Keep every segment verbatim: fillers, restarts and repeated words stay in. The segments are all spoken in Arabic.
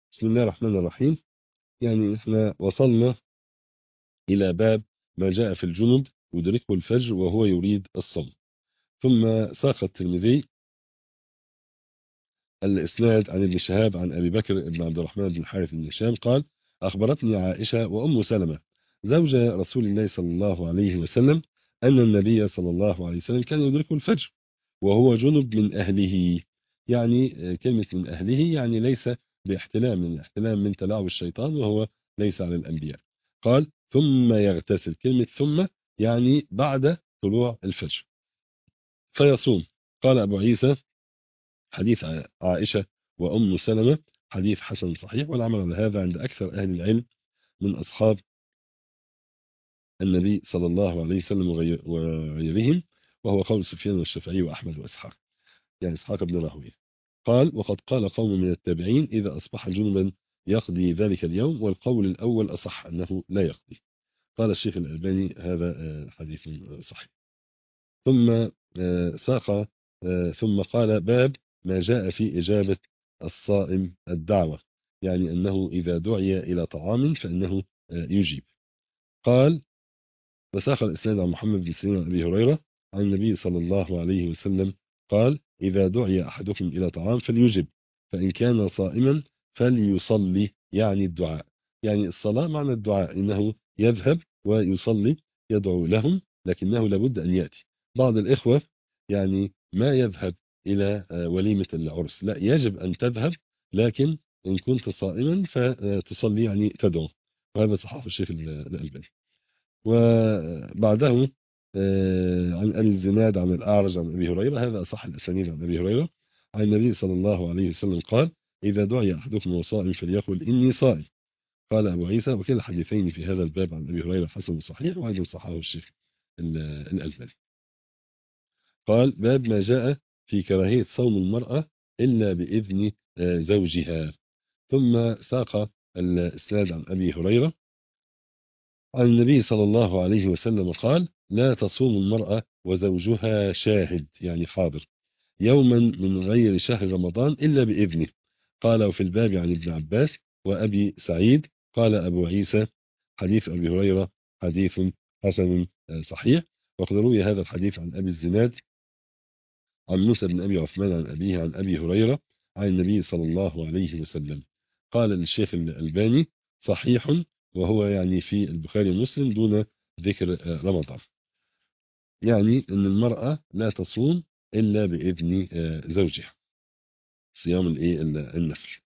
بسم الله الرحمن الرحيم. يعني احنا وصلنا إلى باب ما جاء في الجنب يدركه الفجر وهو يريد الصوم. ثم ساق الترمذي الإسناد عن ابن شهاب عن أبي بكر بن عبد الرحمن بن الحارث بن هشام قال: أخبرتني عائشة وأم سلمة زوج رسول الله صلى الله عليه وسلم أن النبي صلى الله عليه وسلم كان يدركه الفجر وهو جنب من أهله. يعني كلمة من أهله يعني ليس باحتلام، من احتلام من تلاعب الشيطان، وهو ليس على الأنبياء. قال: ثم يغتسل، كلمة ثم يعني بعد طلوع الفجر، فيصوم. قال أبو عيسى: حديث عائشة وأم سلمة حديث حسن صحيح، والعمل على هذا عند أكثر أهل العلم من أصحاب النبي صلى الله عليه وسلم وغيرهم، وهو قول سفيان والشافعي وأحمد وإسحاق، يعني إسحاق بن راهويه. قال: وقد قال قوم من التابعين إذا أصبح جنبا يقضي ذلك اليوم، والقول الأول أصح أنه لا يقضي. قال الشيخ الألباني: هذا حديث صحيح. ثم ساق ثم قال: باب ما جاء في إجابة الصائم الدعوة، يعني أنه إذا دعي إلى طعام فإنه يجيب. قال: وساق الإسناد عن محمد بن سيرين عن أبي هريرة عن النبي صلى الله عليه وسلم قال: إذا دعي أحدكم إلى طعام فليجب، فإن كان صائما فليصلي، يعني الدعاء، يعني الصلاة معنى الدعاء، إنه يذهب ويصلي يدعو لهم، لكنه لابد أن يأتي. بعض الإخوة يعني ما يذهب إلى وليمة العرس، لا، يجب أن تذهب، لكن إن كنت صائما فتصلي، يعني تدعو. وهذا صححه الشيخ الألباني. وبعده عن أبي الزناد عن الأعرج عن أبي هريرة، هذا أصح الأسانيد عن أبي هريرة عن النبي صلى الله عليه وسلم قال: إذا دعي أحدكم وهو صائم فليقل إني صائم. قال أبو عيسى: وكلا الحديثين في هذا الباب عن أبي هريرة حسن صحيح، وأيضا صححه الشيخ الألباني. قال: باب ما جاء في كراهية صوم المرأة إلا بإذن زوجها. ثم ساق الإسناد عن أبي هريرة عن النبي صلى الله عليه وسلم قال: لا تصوم المرأة وزوجها شاهد، يعني حاضر، يوما من غير شهر رمضان إلا بإذنه. قال: وفي الباب عن ابن عباس وأبي سعيد. قال أبو عيسى: حديث أبي هريرة حديث حسن صحيح. وقد روي هذا الحديث عن أبي الزناد عن موسى بن أبي عثمان عن أبيه عن أبي هريرة عن النبي صلى الله عليه وسلم. قال للشيخ الألباني: صحيح، وهو يعني في البخاري ومسلم دون ذكر رمضان، يعني أن المرأة لا تصوم إلا بإذن زوجها، صيام الإيه النفل.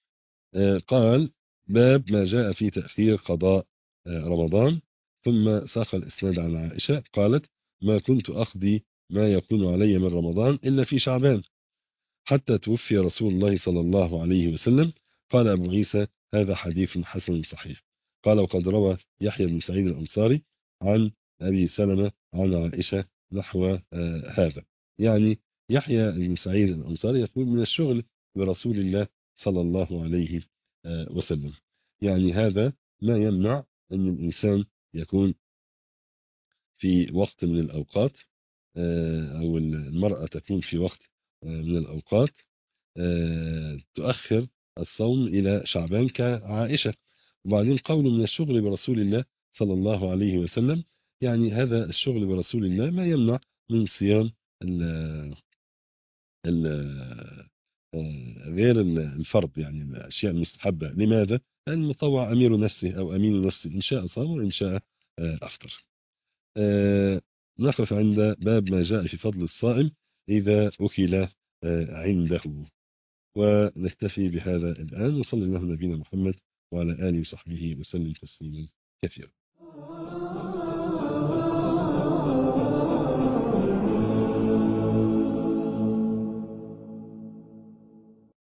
قال: باب ما جاء في تأخير قضاء رمضان. ثم ساق الإسناد عن عائشة قالت: ما كنت أقضي ما يكون علي من رمضان إلا في شعبان حتى توفي رسول الله صلى الله عليه وسلم. قال أبو عيسى: هذا حديث حسن صحيح. قال: وقد روى يحيى بن سعيد الأنصاري عن أبي سلمة عن عائشة نحو هذا. يعني يحيى بن سعيد الأنصاري يقول: من الشغل برسول الله صلى الله عليه وسلم. يعني هذا ما يمنع أن الإنسان يكون في وقت من الأوقات، أو المرأة تكون في وقت من الأوقات تؤخر الصوم إلى شعبان كعائشة. وبعدين قوله من الشغل برسول الله صلى الله عليه وسلم، يعني هذا الشغل برسول الله ما يمنع من صيام ال ال غير الفرض، يعني الأشياء المستحبة. لماذا؟ لأن المطوع أمير نفسه أو أمين نفسه، إن شاء صام وإن شاء أفطر. نقف عند باب ما جاء في فضل الصائم إذا أكل عنده. ونكتفي بهذا الآن، وصلى الله على نبينا محمد وعلى آله وصحبه وسلم تسليما كثيرا.